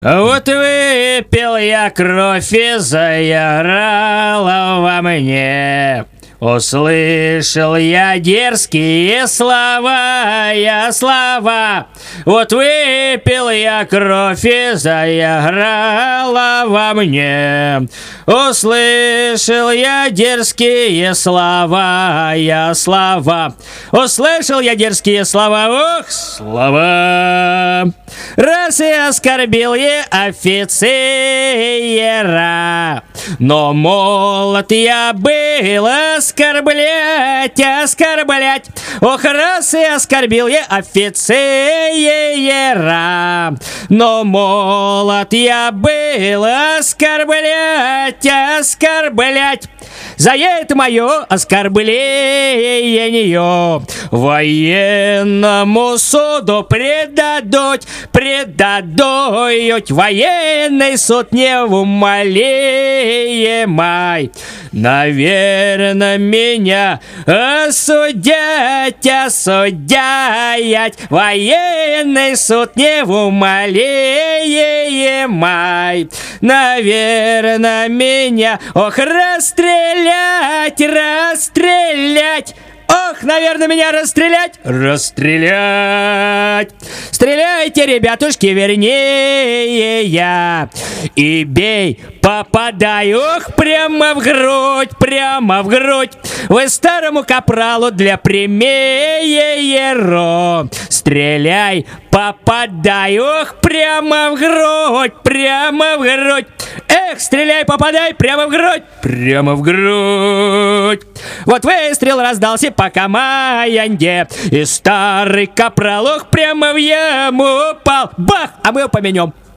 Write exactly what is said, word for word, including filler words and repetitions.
Вот выпил я кровь и заиграла во мне. Услышал я дерзкие слова, я слова. Вот выпил я кровь и заиграла во мне. Услышал я дерзкие слова, я слова. Услышал я дерзкие слова, ох, слова. Раз и оскорбил я офицера, но молод я был оскорблять, оскорблять. Ох, раз и оскорбил я офицера, но молод я был оскорблять, оскорблять. За это мое оскорбление военному суду предадут, предадут. Военный суд неумолимый. Наверное, меня осудят, осудят. Военный суд неумолимый. Наверное, меня, ох, расстрелять, расстрелять. Ох, наверное, меня расстрелять, расстрелять. Стреляйте, ребятушки, вернее я. И бей, попадай, ох, прямо в грудь, прямо в грудь. Вы старому капралу для премьеру. Стреляй, попадай, ох, прямо в грудь, прямо в грудь. Эх, стреляй, попадай, прямо в грудь, прямо в грудь. Вот выстрел раздался по команде, и старый капрал, ох, прямо в яму упал. Бах, а мы его поменем.